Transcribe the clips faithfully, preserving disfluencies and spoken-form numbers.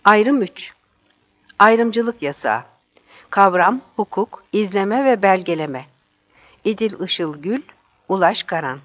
Ayrım üç. Ayrımcılık yasağı. Kavram, hukuk, izleme ve belgeleme. İdil Işıl Gül, Ulaş Karan.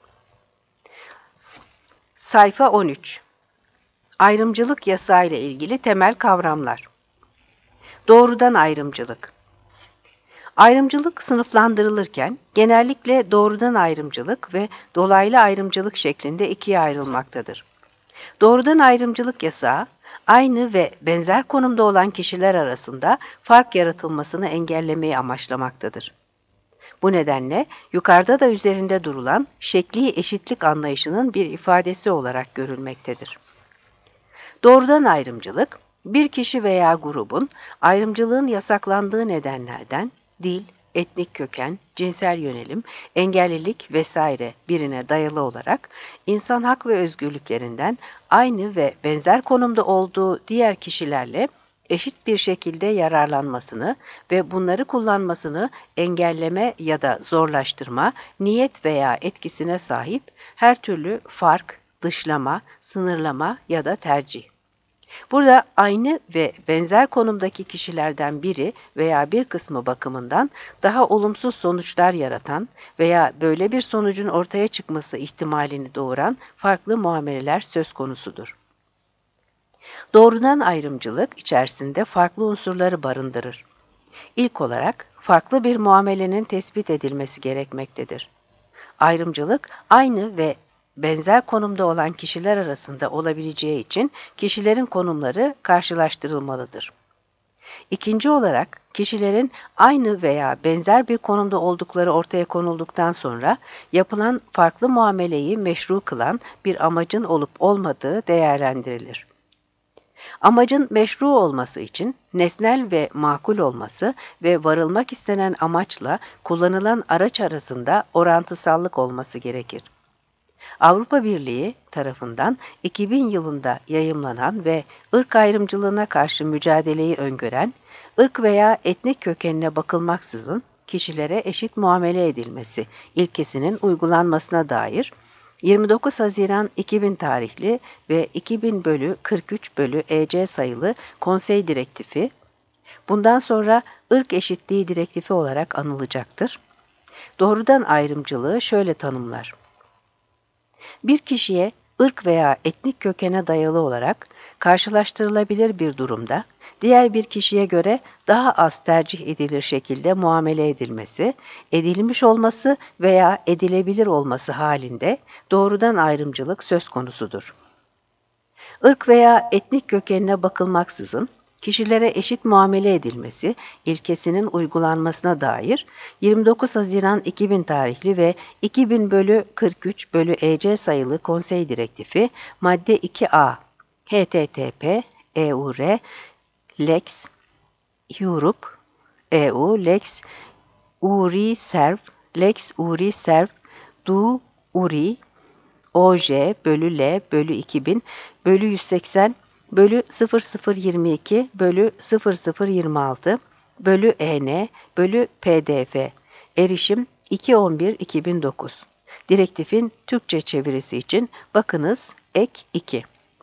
Sayfa on üç. Ayrımcılık yasağı ile ilgili temel kavramlar. Doğrudan ayrımcılık. Ayrımcılık sınıflandırılırken genellikle doğrudan ayrımcılık ve dolaylı ayrımcılık şeklinde ikiye ayrılmaktadır. Doğrudan ayrımcılık yasağı, aynı ve benzer konumda olan kişiler arasında fark yaratılmasını engellemeyi amaçlamaktadır. Bu nedenle yukarıda da üzerinde durulan şekli eşitlik anlayışının bir ifadesi olarak görülmektedir. Doğrudan ayrımcılık, bir kişi veya grubun ayrımcılığın yasaklandığı nedenlerden dil, etnik köken, cinsel yönelim, engellilik vesaire birine dayalı olarak insan hak ve özgürlüklerinden aynı ve benzer konumda olduğu diğer kişilerle eşit bir şekilde yararlanmasını ve bunları kullanmasını engelleme ya da zorlaştırma, niyet veya etkisine sahip her türlü fark, dışlama, sınırlama ya da tercih. Burada aynı ve benzer konumdaki kişilerden biri veya bir kısmı bakımından daha olumsuz sonuçlar yaratan veya böyle bir sonucun ortaya çıkması ihtimalini doğuran farklı muameleler söz konusudur. Doğrudan ayrımcılık içerisinde farklı unsurları barındırır. İlk olarak farklı bir muamelenin tespit edilmesi gerekmektedir. Ayrımcılık aynı ve benzer konumda olan kişiler arasında olabileceği için kişilerin konumları karşılaştırılmalıdır. İkinci olarak kişilerin aynı veya benzer bir konumda oldukları ortaya konulduktan sonra yapılan farklı muameleyi meşru kılan bir amacın olup olmadığı değerlendirilir. Amacın meşru olması için nesnel ve makul olması ve varılmak istenen amaçla kullanılan araç arasında orantısallık olması gerekir. Avrupa Birliği tarafından iki bin yılında yayımlanan ve ırk ayrımcılığına karşı mücadeleyi öngören, ırk veya etnik kökenine bakılmaksızın kişilere eşit muamele edilmesi ilkesinin uygulanmasına dair yirmi dokuz Haziran iki bin tarihli ve iki bin bölü kırk üç bölü E C sayılı Konsey Direktifi, bundan sonra ırk eşitliği direktifi olarak anılacaktır. Doğrudan ayrımcılığı şöyle tanımlar. Bir kişiye ırk veya etnik kökene dayalı olarak karşılaştırılabilir bir durumda, diğer bir kişiye göre daha az tercih edilir şekilde muamele edilmesi, edilmiş olması veya edilebilir olması halinde doğrudan ayrımcılık söz konusudur. Irk veya etnik kökenine bakılmaksızın, kişilere eşit muamele edilmesi ilkesinin uygulanmasına dair yirmi dokuz Haziran iki bin tarihli ve iki bin bölü kırk üç bölü E C sayılı Konsey Direktifi madde iki A H T T P E U R Lex Europe E U Lex Uri Serv Lex Uri Serv Du Uri O J bölü L bölü iki bin bölü yüz seksen bölü sıfır sıfır yirmi iki bölü sıfır sıfır yirmi altı bölü E N bölü P D F erişim iki on bir iki bin dokuz. Direktifin Türkçe çevirisi için bakınız ek iki.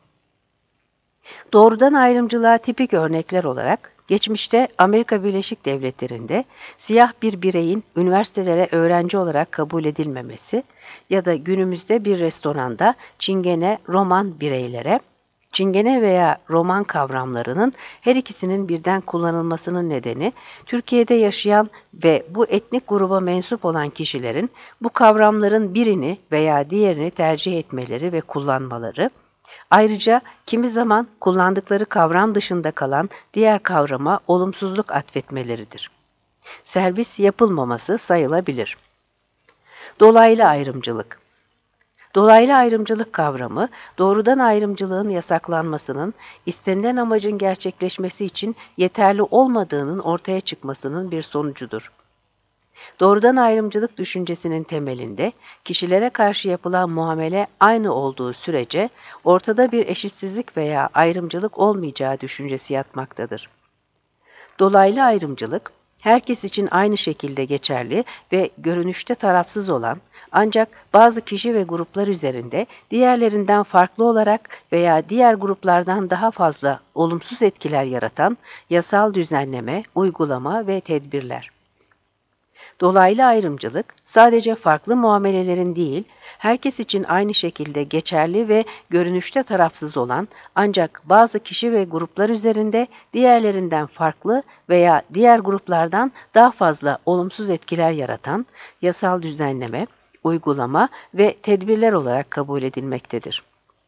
Doğrudan ayrımcılığa tipik örnekler olarak geçmişte Amerika Birleşik Devletleri'nde siyah bir bireyin üniversitelere öğrenci olarak kabul edilmemesi ya da günümüzde bir restoranda Çingene, Roman bireylere, Çingene veya Roman kavramlarının her ikisinin birden kullanılmasının nedeni, Türkiye'de yaşayan ve bu etnik gruba mensup olan kişilerin bu kavramların birini veya diğerini tercih etmeleri ve kullanmaları, ayrıca kimi zaman kullandıkları kavram dışında kalan diğer kavrama olumsuzluk atfetmeleridir. Servis yapılmaması sayılabilir. Dolaylı ayrımcılık. Dolaylı ayrımcılık kavramı, doğrudan ayrımcılığın yasaklanmasının, istenilen amacın gerçekleşmesi için yeterli olmadığının ortaya çıkmasının bir sonucudur. Doğrudan ayrımcılık düşüncesinin temelinde, kişilere karşı yapılan muamele aynı olduğu sürece, ortada bir eşitsizlik veya ayrımcılık olmayacağı düşüncesi yatmaktadır. Dolaylı ayrımcılık, herkes için aynı şekilde geçerli ve görünüşte tarafsız olan, ancak bazı kişi ve gruplar üzerinde diğerlerinden farklı olarak veya diğer gruplardan daha fazla olumsuz etkiler yaratan yasal düzenleme, uygulama ve tedbirler. Dolaylı ayrımcılık, sadece farklı muamelelerin değil, herkes için aynı şekilde geçerli ve görünüşte tarafsız olan, ancak bazı kişi ve gruplar üzerinde diğerlerinden farklı veya diğer gruplardan daha fazla olumsuz etkiler yaratan yasal düzenleme, uygulama ve tedbirler olarak kabul edilmektedir.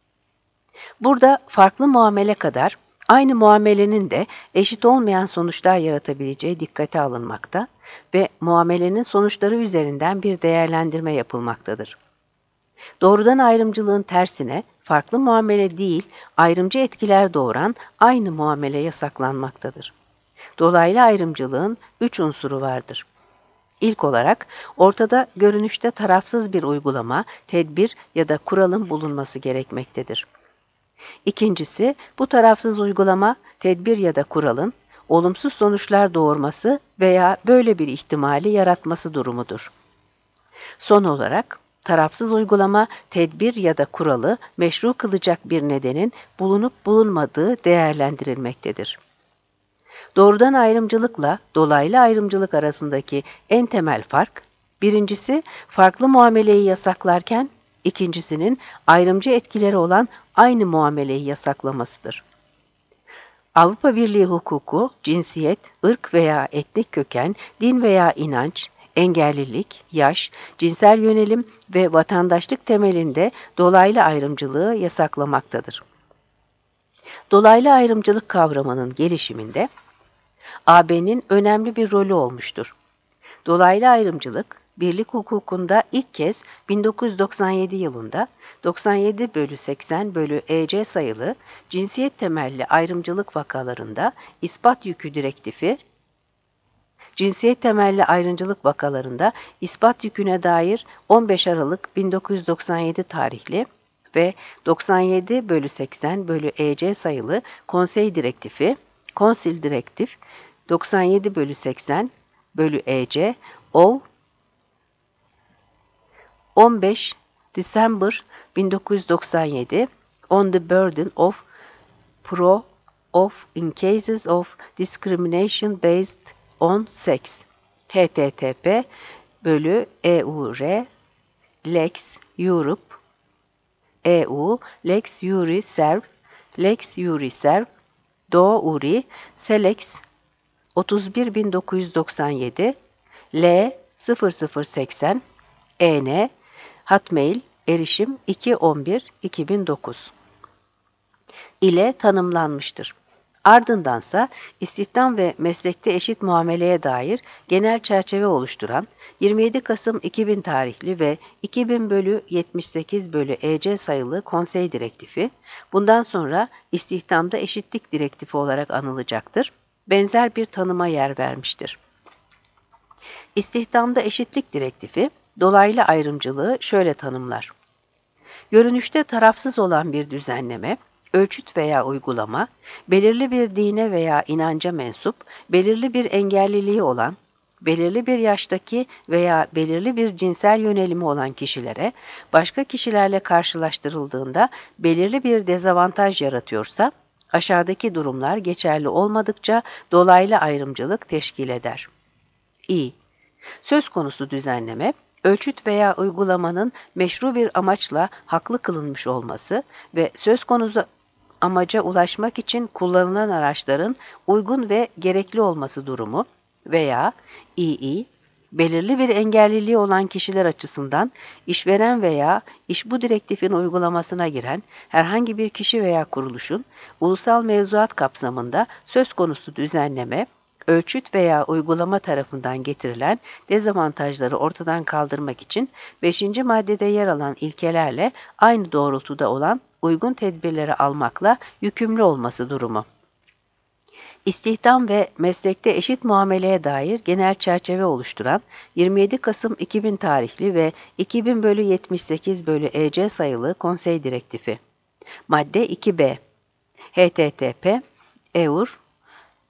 Burada farklı muamele kadar aynı muamelenin de eşit olmayan sonuçlar yaratabileceği dikkate alınmakta ve muamelenin sonuçları üzerinden bir değerlendirme yapılmaktadır. Doğrudan ayrımcılığın tersine farklı muamele değil, ayrımcı etkiler doğuran aynı muamele yasaklanmaktadır. Dolaylı ayrımcılığın üç unsuru vardır. İlk olarak ortada görünüşte tarafsız bir uygulama, tedbir ya da kuralın bulunması gerekmektedir. İkincisi, bu tarafsız uygulama, tedbir ya da kuralın olumsuz sonuçlar doğurması veya böyle bir ihtimali yaratması durumudur. Son olarak, tarafsız uygulama, tedbir ya da kuralı meşru kılacak bir nedenin bulunup bulunmadığı değerlendirilmektedir. Doğrudan ayrımcılıkla dolaylı ayrımcılık arasındaki en temel fark, birincisi farklı muameleyi yasaklarken, ikincisinin ayrımcı etkileri olan aynı muameleyi yasaklamasıdır. Avrupa Birliği hukuku, cinsiyet, ırk veya etnik köken, din veya inanç, engellilik, yaş, cinsel yönelim ve vatandaşlık temelinde dolaylı ayrımcılığı yasaklamaktadır. Dolaylı ayrımcılık kavramının gelişiminde A B'nin önemli bir rolü olmuştur. Dolaylı ayrımcılık, birlik hukukunda ilk kez bin dokuz yüz doksan yedi yılında doksan yedi bölü seksen bölü E C sayılı cinsiyet temelli ayrımcılık vakalarında ispat yükü direktifi, cinsiyet temelli ayrımcılık vakalarında ispat yüküne dair on beş Aralık bin dokuz yüz doksan yedi tarihli ve doksan yedi bölü seksen bölü E C sayılı konsey direktifi, konsil direktif, doksan yedi bölü seksen bölü E C, O on beş December bin dokuz yüz doksan yedi on the burden of pro of in cases of discrimination based on sex H T T P bölü E U R Lex Europe E U Lex Juri Serv Lex Juri Serv Do Uri Selex otuz bir bin dokuz yüz doksan yedi L sıfır sıfır seksen E N Hotmail erişim iki on bir iki bin dokuz ile tanımlanmıştır. Ardındansa istihdam ve meslekte eşit muameleye dair genel çerçeve oluşturan yirmi yedi Kasım iki bin tarihli ve iki bin bölü yetmiş sekiz bölü E C sayılı konsey direktifi, bundan sonra istihdamda eşitlik direktifi olarak anılacaktır, benzer bir tanıma yer vermiştir. İstihdamda eşitlik direktifi, dolaylı ayrımcılığı şöyle tanımlar. Görünüşte tarafsız olan bir düzenleme, ölçüt veya uygulama, belirli bir dine veya inanca mensup, belirli bir engelliliği olan, belirli bir yaştaki veya belirli bir cinsel yönelimi olan kişilere, başka kişilerle karşılaştırıldığında belirli bir dezavantaj yaratıyorsa, aşağıdaki durumlar geçerli olmadıkça dolaylı ayrımcılık teşkil eder. İ. Söz konusu düzenleme, ölçüt veya uygulamanın meşru bir amaçla haklı kılınmış olması ve söz konusu amaca ulaşmak için kullanılan araçların uygun ve gerekli olması durumu veya İİ, belirli bir engelliliği olan kişiler açısından işveren veya iş bu direktifin uygulamasına giren herhangi bir kişi veya kuruluşun ulusal mevzuat kapsamında söz konusu düzenleme, ölçüt veya uygulama tarafından getirilen dezavantajları ortadan kaldırmak için beşinci maddede yer alan ilkelerle aynı doğrultuda olan uygun tedbirleri almakla yükümlü olması durumu. İstihdam ve meslekte eşit muameleye dair genel çerçeve oluşturan yirmi yedi Kasım iki bin tarihli ve iki bin bölü yetmiş sekiz bölü E C sayılı konsey direktifi. Madde iki B H T T P E U R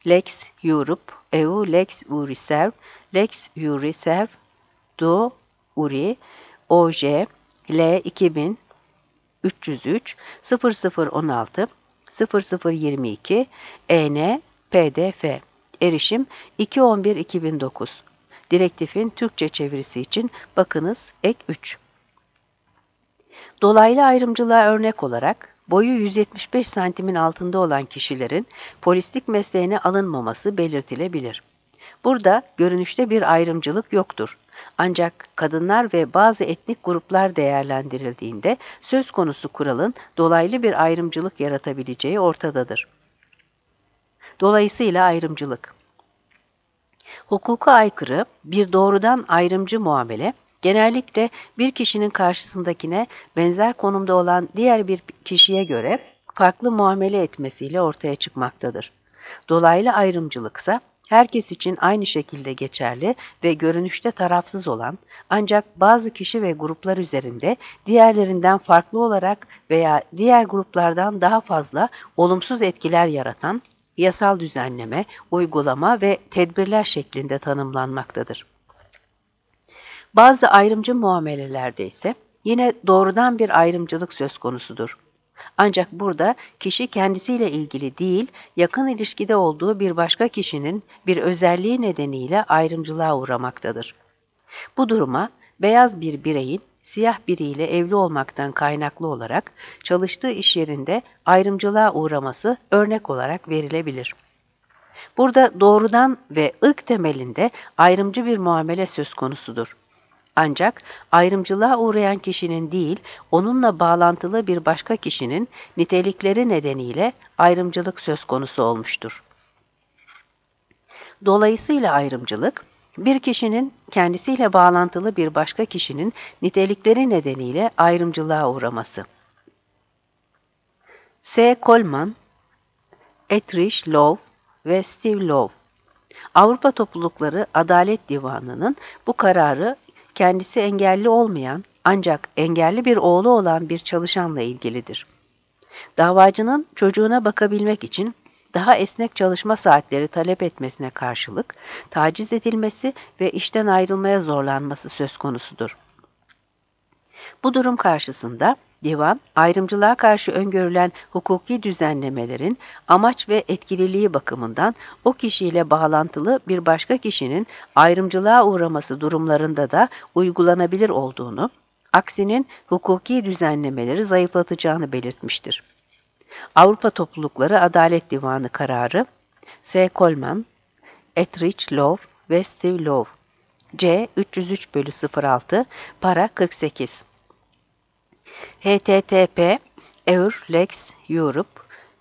Lex Europe, E U Lex Uriserv, Lex Uriserv, Do Uri, O J, L iki bin üç yüz üç sıfır sıfır on altı sıfır sıfır yirmi iki E N P D F. Erişim iki on bir iki bin dokuz. Direktifin Türkçe çevirisi için bakınız ek üç. Dolaylı ayrımcılığa örnek olarak boyu yüz yetmiş beş santimin altında olan kişilerin polislik mesleğine alınmaması belirtilebilir. Burada görünüşte bir ayrımcılık yoktur. Ancak kadınlar ve bazı etnik gruplar değerlendirildiğinde söz konusu kuralın dolaylı bir ayrımcılık yaratabileceği ortadadır. Dolayısıyla ayrımcılık. Hukuka aykırı bir doğrudan ayrımcı muamele, genellikle bir kişinin karşısındakine benzer konumda olan diğer bir kişiye göre farklı muamele etmesiyle ortaya çıkmaktadır. Dolaylı ayrımcılıksa herkes için aynı şekilde geçerli ve görünüşte tarafsız olan, ancak bazı kişi ve gruplar üzerinde diğerlerinden farklı olarak veya diğer gruplardan daha fazla olumsuz etkiler yaratan, yasal düzenleme, uygulama ve tedbirler şeklinde tanımlanmaktadır. Bazı ayrımcı muamelelerde ise yine doğrudan bir ayrımcılık söz konusudur. Ancak burada kişi kendisiyle ilgili değil, yakın ilişkide olduğu bir başka kişinin bir özelliği nedeniyle ayrımcılığa uğramaktadır. Bu duruma beyaz bir bireyin siyah biriyle evli olmaktan kaynaklı olarak çalıştığı iş yerinde ayrımcılığa uğraması örnek olarak verilebilir. Burada doğrudan ve ırk temelinde ayrımcı bir muamele söz konusudur. Ancak ayrımcılığa uğrayan kişinin değil, onunla bağlantılı bir başka kişinin nitelikleri nedeniyle ayrımcılık söz konusu olmuştur. Dolayısıyla ayrımcılık, bir kişinin kendisiyle bağlantılı bir başka kişinin nitelikleri nedeniyle ayrımcılığa uğraması. S. Coleman, Etrich Law ve Steve Law, Avrupa Toplulukları Adalet Divanı'nın bu kararı kendisi engelli olmayan ancak engelli bir oğlu olan bir çalışanla ilgilidir. Davacının çocuğuna bakabilmek için daha esnek çalışma saatleri talep etmesine karşılık taciz edilmesi ve işten ayrılmaya zorlanması söz konusudur. Bu durum karşısında divan, ayrımcılığa karşı öngörülen hukuki düzenlemelerin amaç ve etkililiği bakımından o kişiyle bağlantılı bir başka kişinin ayrımcılığa uğraması durumlarında da uygulanabilir olduğunu, aksinin hukuki düzenlemeleri zayıflatacağını belirtmiştir. Avrupa Toplulukları Adalet Divanı kararı, S. Coleman, Etrich Law ve Steve Law, C üç yüz üç bölü sıfır altı, para kırk sekiz. H T T P Eur Lex Europe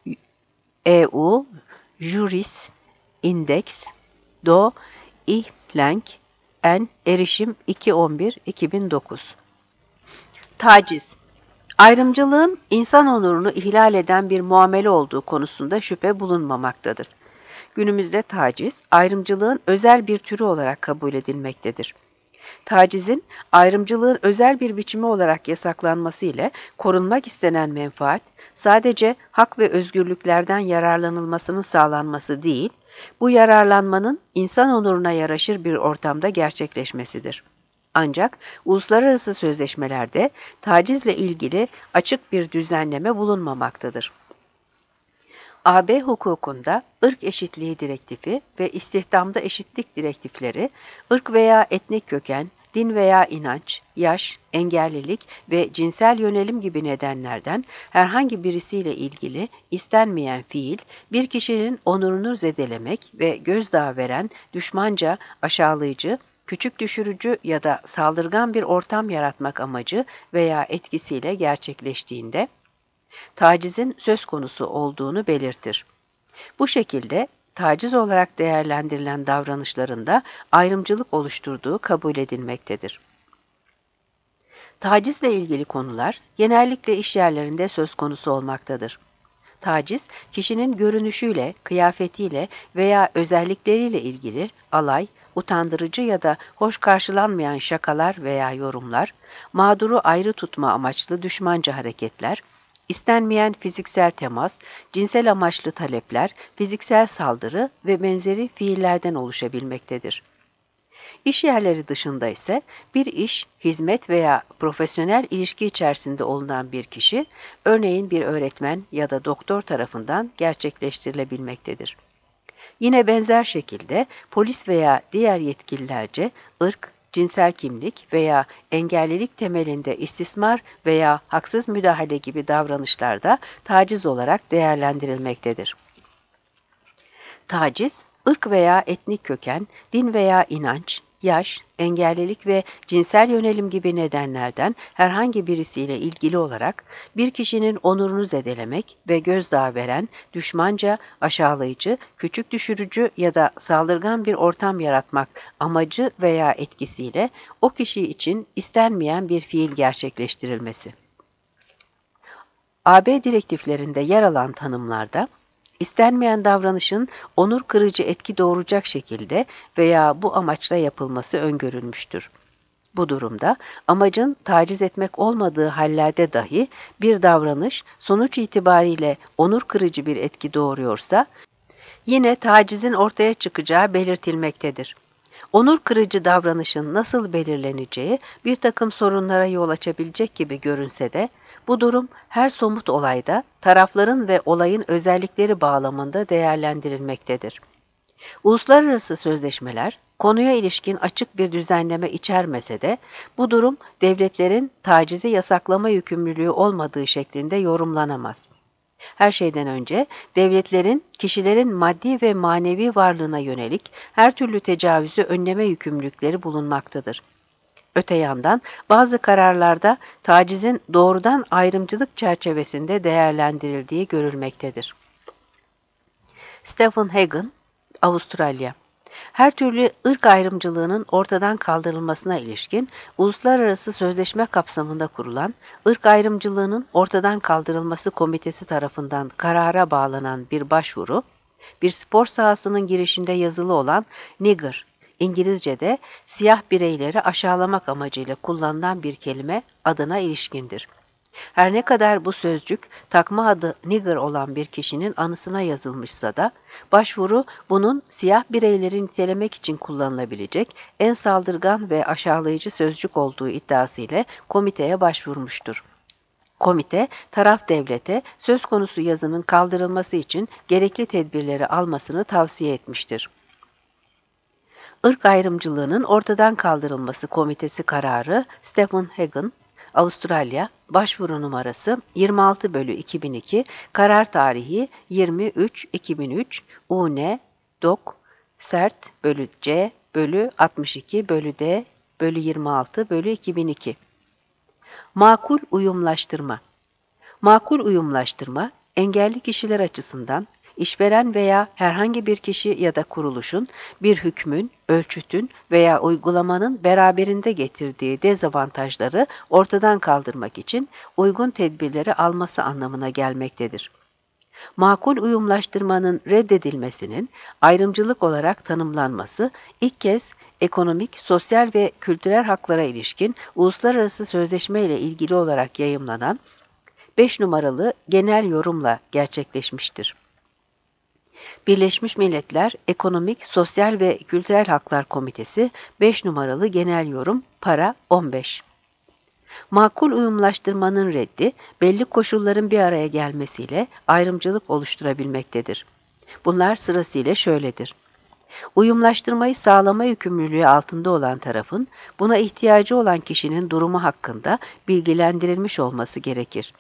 E U Juris Index Do İhlenk En Erişim iki on bir iki bin dokuz. Taciz. Ayrımcılığın insan onurunu ihlal eden bir muamele olduğu konusunda şüphe bulunmamaktadır. Günümüzde taciz, ayrımcılığın özel bir türü olarak kabul edilmektedir. Tacizin, ayrımcılığın özel bir biçimi olarak yasaklanması ile korunmak istenen menfaat, sadece hak ve özgürlüklerden yararlanılmasının sağlanması değil, bu yararlanmanın insan onuruna yaraşır bir ortamda gerçekleşmesidir. Ancak uluslararası sözleşmelerde tacizle ilgili açık bir düzenleme bulunmamaktadır. A B hukukunda ırk eşitliği direktifi ve istihdamda eşitlik direktifleri, ırk veya etnik köken, din veya inanç, yaş, engellilik ve cinsel yönelim gibi nedenlerden herhangi birisiyle ilgili istenmeyen fiil, bir kişinin onurunu zedelemek ve gözdağı veren düşmanca, aşağılayıcı, küçük düşürücü ya da saldırgan bir ortam yaratmak amacı veya etkisiyle gerçekleştiğinde, tacizin söz konusu olduğunu belirtir. Bu şekilde taciz olarak değerlendirilen davranışlarında ayrımcılık oluşturduğu kabul edilmektedir. Tacizle ilgili konular genellikle iş yerlerinde söz konusu olmaktadır. Taciz, kişinin görünüşüyle, kıyafetiyle veya özellikleriyle ilgili alay, utandırıcı ya da hoş karşılanmayan şakalar veya yorumlar, mağduru ayrı tutma amaçlı düşmanca hareketler, istenmeyen fiziksel temas, cinsel amaçlı talepler, fiziksel saldırı ve benzeri fiillerden oluşabilmektedir. İş yerleri dışında ise bir iş, hizmet veya profesyonel ilişki içerisinde olunan bir kişi, örneğin bir öğretmen ya da doktor tarafından gerçekleştirilebilmektedir. Yine benzer şekilde polis veya diğer yetkililerce ırk, cinsel kimlik veya engellilik temelinde istismar veya haksız müdahale gibi davranışlarda taciz olarak değerlendirilmektedir. Taciz, ırk veya etnik köken, din veya inanç, yaş, engellilik ve cinsel yönelim gibi nedenlerden herhangi birisiyle ilgili olarak bir kişinin onurunu zedelemek ve gözdağı veren, düşmanca, aşağılayıcı, küçük düşürücü ya da saldırgan bir ortam yaratmak amacı veya etkisiyle o kişi için istenmeyen bir fiil gerçekleştirilmesi. A B direktiflerinde yer alan tanımlarda, İstenmeyen davranışın onur kırıcı etki doğuracak şekilde veya bu amaçla yapılması öngörülmüştür. Bu durumda amacın taciz etmek olmadığı hallerde dahi bir davranış sonuç itibariyle onur kırıcı bir etki doğuruyorsa, yine tacizin ortaya çıkacağı belirtilmektedir. Onur kırıcı davranışın nasıl belirleneceği bir takım sorunlara yol açabilecek gibi görünse de, bu durum her somut olayda tarafların ve olayın özellikleri bağlamında değerlendirilmektedir. Uluslararası sözleşmeler, konuya ilişkin açık bir düzenleme içermese de, bu durum devletlerin tacizi yasaklama yükümlülüğü olmadığı şeklinde yorumlanamaz. Her şeyden önce devletlerin kişilerin maddi ve manevi varlığına yönelik her türlü tecavüzü önleme yükümlülükleri bulunmaktadır. Öte yandan bazı kararlarda tacizin doğrudan ayrımcılık çerçevesinde değerlendirildiği görülmektedir. Stephen Hagen, Avustralya. Her türlü ırk ayrımcılığının ortadan kaldırılmasına ilişkin uluslararası sözleşme kapsamında kurulan ırk ayrımcılığının ortadan kaldırılması komitesi tarafından karara bağlanan bir başvuru, bir spor sahasının girişinde yazılı olan nigger, İngilizce'de siyah bireyleri aşağılamak amacıyla kullanılan bir kelime adına ilişkindir. Her ne kadar bu sözcük takma adı nigger olan bir kişinin anısına yazılmışsa da, başvuru bunun siyah bireyleri nitelemek için kullanılabilecek en saldırgan ve aşağılayıcı sözcük olduğu iddiası ile komiteye başvurmuştur. Komite, taraf devlete söz konusu yazının kaldırılması için gerekli tedbirleri almasını tavsiye etmiştir. Irk ayrımcılığının ortadan kaldırılması komitesi kararı Stephen Hagen, Avustralya, başvuru numarası yirmi altı bölü iki bin iki, karar tarihi yirmi üç iki bin üç, U N, Dok, Sert bölü C bölü altmış iki bölü D bölü yirmi altı bölü iki bin iki. Makul uyumlaştırma. Makul uyumlaştırma, engelli kişiler açısından işveren veya herhangi bir kişi ya da kuruluşun bir hükmün, ölçütün veya uygulamanın beraberinde getirdiği dezavantajları ortadan kaldırmak için uygun tedbirleri alması anlamına gelmektedir. Makul uyumlaştırmanın reddedilmesinin ayrımcılık olarak tanımlanması ilk kez ekonomik, sosyal ve kültürel haklara ilişkin uluslararası sözleşme ile ilgili olarak yayımlanan beş numaralı genel yorumla gerçekleşmiştir. Birleşmiş Milletler Ekonomik, Sosyal ve Kültürel Haklar Komitesi beş numaralı genel yorum para on beş. Makul uyumlaştırmanın reddi, belli koşulların bir araya gelmesiyle ayrımcılık oluşturabilmektedir. Bunlar sırasıyla şöyledir. Uyumlaştırmayı sağlama yükümlülüğü altında olan tarafın, buna ihtiyacı olan kişinin durumu hakkında bilgilendirilmiş olması gerekir.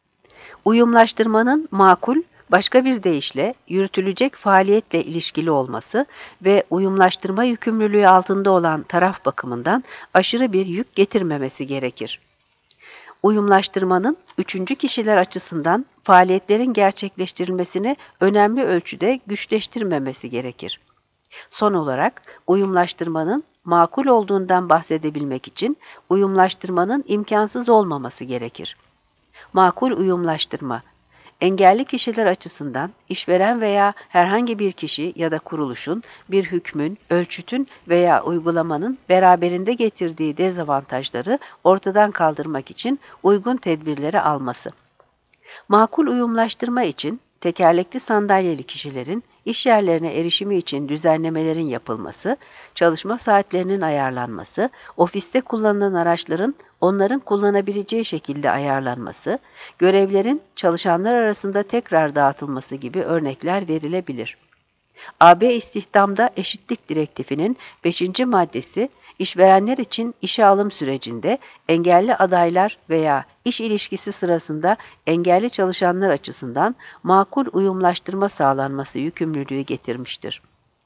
Uyumlaştırmanın makul, başka bir deyişle yürütülecek faaliyetle ilişkili olması ve uyumlaştırma yükümlülüğü altında olan taraf bakımından aşırı bir yük getirmemesi gerekir. Uyumlaştırmanın üçüncü kişiler açısından faaliyetlerin gerçekleştirilmesini önemli ölçüde güçleştirmemesi gerekir. Son olarak uyumlaştırmanın makul olduğundan bahsedebilmek için uyumlaştırmanın imkansız olmaması gerekir. Makul uyumlaştırma, engelli kişiler açısından işveren veya herhangi bir kişi ya da kuruluşun bir hükmün, ölçütün veya uygulamanın beraberinde getirdiği dezavantajları ortadan kaldırmak için uygun tedbirleri alması. Makul uyumlaştırma için tekerlekli sandalyeli kişilerin iş yerlerine erişimi için düzenlemelerin yapılması, çalışma saatlerinin ayarlanması, ofiste kullanılan araçların onların kullanabileceği şekilde ayarlanması, görevlerin çalışanlar arasında tekrar dağıtılması gibi örnekler verilebilir. A B İstihdamda Eşitlik Direktifi'nin beşinci maddesi, işverenler için işe alım sürecinde engelli adaylar veya iş ilişkisi sırasında engelli çalışanlar açısından makul uyumlaştırma sağlanması yükümlülüğü getirmiştir.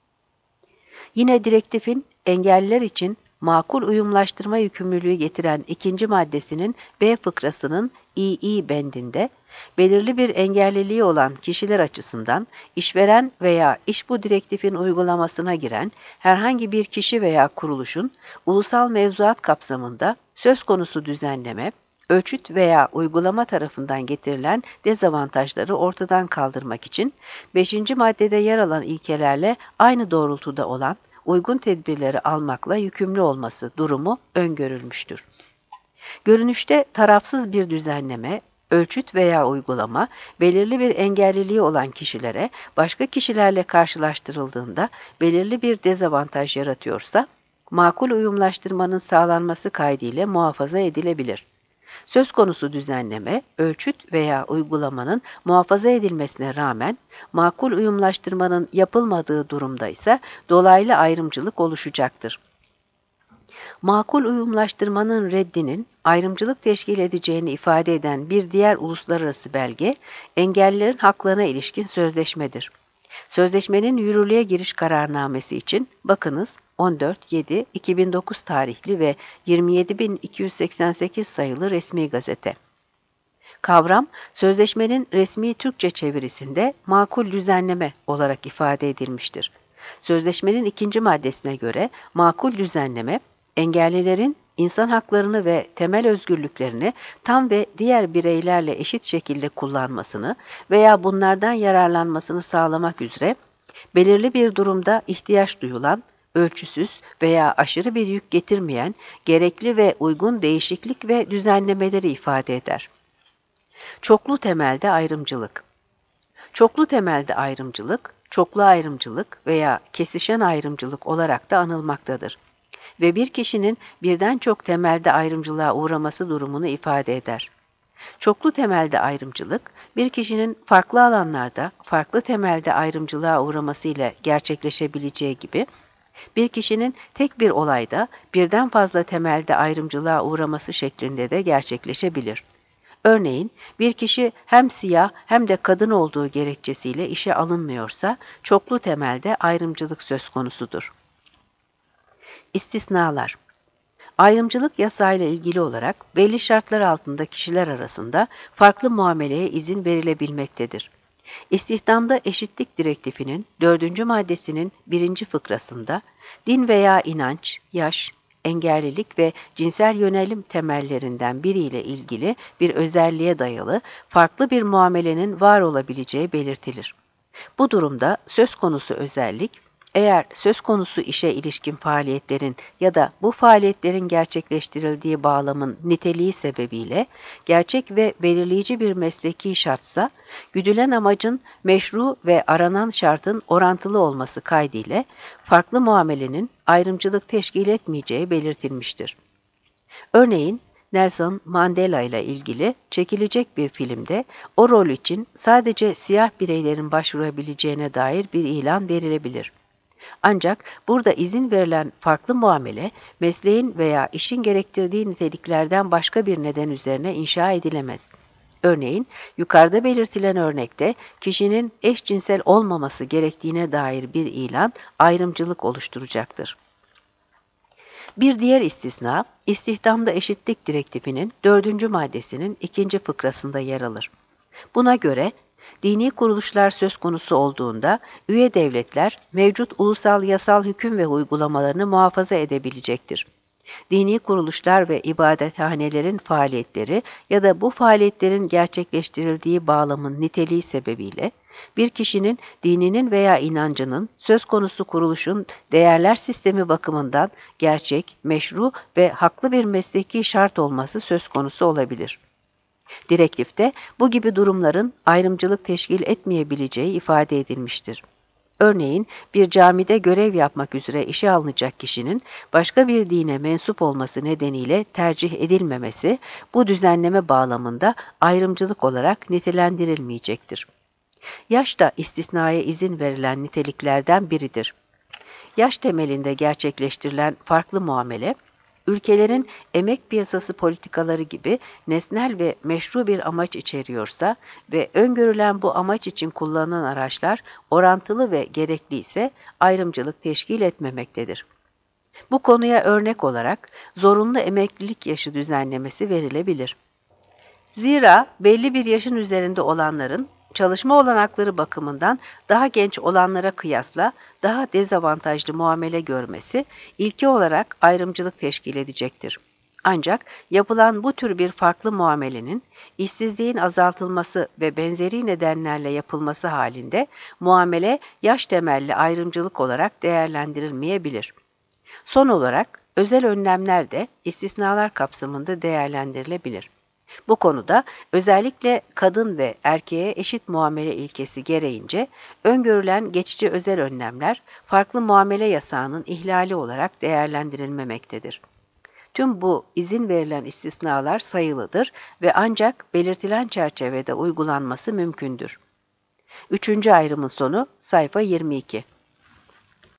Yine direktifin engelliler için makul uyumlaştırma yükümlülüğü getiren ikinci maddesinin B fıkrasının İİ bendinde, belirli bir engelliliği olan kişiler açısından işveren veya iş bu direktifin uygulamasına giren herhangi bir kişi veya kuruluşun ulusal mevzuat kapsamında söz konusu düzenleme, ölçüt veya uygulama tarafından getirilen dezavantajları ortadan kaldırmak için beşinci maddede yer alan ilkelerle aynı doğrultuda olan uygun tedbirleri almakla yükümlü olması durumu öngörülmüştür. Görünüşte tarafsız bir düzenleme, ölçüt veya uygulama, belirli bir engelliliği olan kişilere başka kişilerle karşılaştırıldığında belirli bir dezavantaj yaratıyorsa, makul uyumlaştırmanın sağlanması kaydıyla muhafaza edilebilir. Söz konusu düzenleme, ölçüt veya uygulamanın muhafaza edilmesine rağmen makul uyumlaştırmanın yapılmadığı durumda ise dolaylı ayrımcılık oluşacaktır. Makul uyumlaştırmanın reddinin ayrımcılık teşkil edeceğini ifade eden bir diğer uluslararası belge, engellilerin haklarına ilişkin sözleşmedir. Sözleşmenin yürürlüğe giriş kararnamesi için bakınız on dört yedi iki bin dokuz tarihli ve yirmi yedi bin iki yüz seksen sekiz sayılı resmi gazete. Kavram, sözleşmenin resmi Türkçe çevirisinde makul düzenleme olarak ifade edilmiştir. Sözleşmenin ikinci maddesine göre makul düzenleme, engellilerin insan haklarını ve temel özgürlüklerini tam ve diğer bireylerle eşit şekilde kullanmasını veya bunlardan yararlanmasını sağlamak üzere belirli bir durumda ihtiyaç duyulan, ölçüsüz veya aşırı bir yük getirmeyen, gerekli ve uygun değişiklik ve düzenlemeleri ifade eder. Çoklu temelde ayrımcılık. Çoklu temelde ayrımcılık, çoklu ayrımcılık veya kesişen ayrımcılık olarak da anılmaktadır ve bir kişinin birden çok temelde ayrımcılığa uğraması durumunu ifade eder. Çoklu temelde ayrımcılık, bir kişinin farklı alanlarda farklı temelde ayrımcılığa uğramasıyla gerçekleşebileceği gibi, bir kişinin tek bir olayda birden fazla temelde ayrımcılığa uğraması şeklinde de gerçekleşebilir. Örneğin, bir kişi hem siyah hem de kadın olduğu gerekçesiyle işe alınmıyorsa, çoklu temelde ayrımcılık söz konusudur. İstisnalar. Ayrımcılık yasayla ilgili olarak belli şartlar altında kişiler arasında farklı muameleye izin verilebilmektedir. İstihdamda Eşitlik Direktifi'nin dördüncü maddesinin birinci fıkrasında din veya inanç, yaş, engellilik ve cinsel yönelim temellerinden biriyle ilgili bir özelliğe dayalı farklı bir muamelenin var olabileceği belirtilir. Bu durumda söz konusu özellik, eğer söz konusu işe ilişkin faaliyetlerin ya da bu faaliyetlerin gerçekleştirildiği bağlamın niteliği sebebiyle gerçek ve belirleyici bir mesleki şartsa, güdülen amacın meşru ve aranan şartın orantılı olması kaydıyla farklı muamelenin ayrımcılık teşkil etmeyeceği belirtilmiştir. Örneğin, Nelson Mandela ile ilgili çekilecek bir filmde o rol için sadece siyah bireylerin başvurabileceğine dair bir ilan verilebilir. Ancak burada izin verilen farklı muamele, mesleğin veya işin gerektirdiği niteliklerden başka bir neden üzerine inşa edilemez. Örneğin, yukarıda belirtilen örnekte kişinin eşcinsel olmaması gerektiğine dair bir ilan ayrımcılık oluşturacaktır. Bir diğer istisna, İstihdamda Eşitlik Direktifi'nin dördüncü maddesinin ikinci fıkrasında yer alır. Buna göre, dini kuruluşlar söz konusu olduğunda, üye devletler mevcut ulusal yasal hüküm ve uygulamalarını muhafaza edebilecektir. Dini kuruluşlar ve ibadethanelerin faaliyetleri ya da bu faaliyetlerin gerçekleştirildiği bağlamın niteliği sebebiyle, bir kişinin dininin veya inancının söz konusu kuruluşun değerler sistemi bakımından gerçek, meşru ve haklı bir mesleki şart olması söz konusu olabilir. Direktifte bu gibi durumların ayrımcılık teşkil etmeyebileceği ifade edilmiştir. Örneğin bir camide görev yapmak üzere işe alınacak kişinin başka bir dine mensup olması nedeniyle tercih edilmemesi bu düzenleme bağlamında ayrımcılık olarak nitelendirilmeyecektir. Yaş da istisnaya izin verilen niteliklerden biridir. Yaş temelinde gerçekleştirilen farklı muamele, ülkelerin emek piyasası politikaları gibi nesnel ve meşru bir amaç içeriyorsa ve öngörülen bu amaç için kullanılan araçlar orantılı ve gerekli ise ayrımcılık teşkil etmemektedir. Bu konuya örnek olarak zorunlu emeklilik yaşı düzenlemesi verilebilir. Zira belli bir yaşın üzerinde olanların çalışma olanakları bakımından daha genç olanlara kıyasla daha dezavantajlı muamele görmesi ilki olarak ayrımcılık teşkil edecektir. Ancak yapılan bu tür bir farklı muamelenin işsizliğin azaltılması ve benzeri nedenlerle yapılması halinde muamele yaş temelli ayrımcılık olarak değerlendirilmeyebilir. Son olarak özel önlemler de istisnalar kapsamında değerlendirilebilir. Bu konuda özellikle kadın ve erkeğe eşit muamele ilkesi gereğince öngörülen geçici özel önlemler farklı muamele yasağının ihlali olarak değerlendirilmemektedir. Tüm bu izin verilen istisnalar sayılıdır ve ancak belirtilen çerçevede uygulanması mümkündür. Üçüncü ayrımın sonu sayfa yirmi iki.